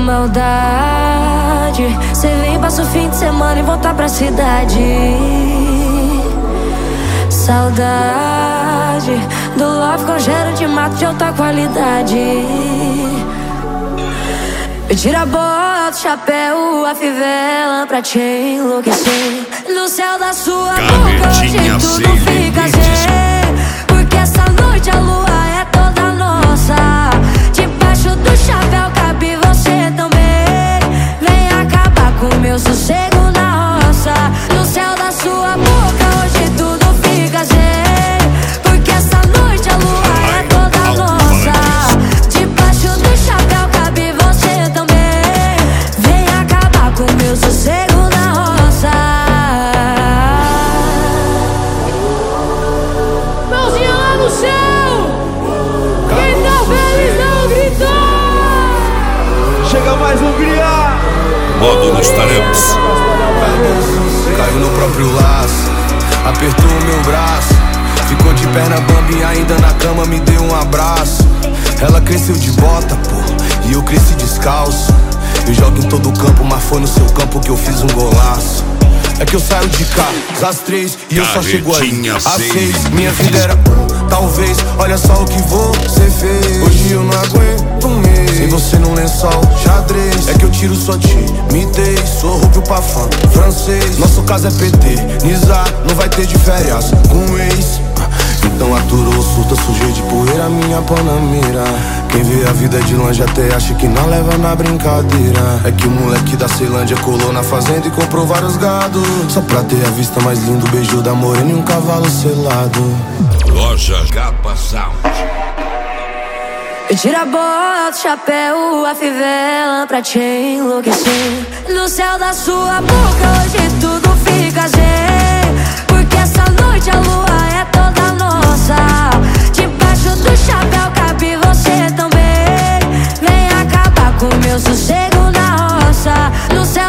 maldade. Cê vem, passa o fim de semana e volta pra cidade. Saudade do love com cheiro de mato de alta qualidade. Eu tiro a bota, o chapéu, a fivela pra te enlouquecer. No céu da sua boca hoje tudo fica zen. Porque essa noite a lua é toda nossa. Debaixo do chapéu cabe você também. Vem acabar com o meu sossego na roça. No céu da sua boca hoje tudo fica zen. Porque essa noite a lua é toda nossa. Debaixo do chapéu cabe você também. Vem acabar com o meu sossego na roça. Mãozinha lá no céu. Quem tá feliz não gritou. Chega mais um criar. Modo nos tarepas. Caiu no próprio laço, apertou o meu braço. Ficou de perna bamba e ainda na cama me deu um abraço. Ela cresceu de bota, pô, e eu cresci descalço. Eu jogo em todo o campo, mas foi no seu campo que eu fiz um golaço. É que eu saio de casa às 3 e eu só chego aí às 6. Minha vida era talvez, olha só o que você fez. Hoje eu não aguento um mês sem você num lençol xadrez. É que eu tiro sua timidez, sou rubio pra fã francês. Nosso caso é PT, Nizar, não vai ter de férias com ex. Então aturou, surta, sujei de poeira minha panamira. Quem vê a vida de longe até acha que não leva na brincadeira. É que o moleque da Ceilândia colou na fazenda e comprou vários gados, só pra ter a vista mais linda, o beijo da morena e um cavalo selado. Loja Capa Sound. Eu tiro a bota, o chapéu, a fivela pra te enlouquecer. No céu da sua boca hoje tudo fica zen. Porque essa noite a lua é toda nossa. Debaixo do chapéu cabe você também. Vem acabar com o meu sossego na roça. No céu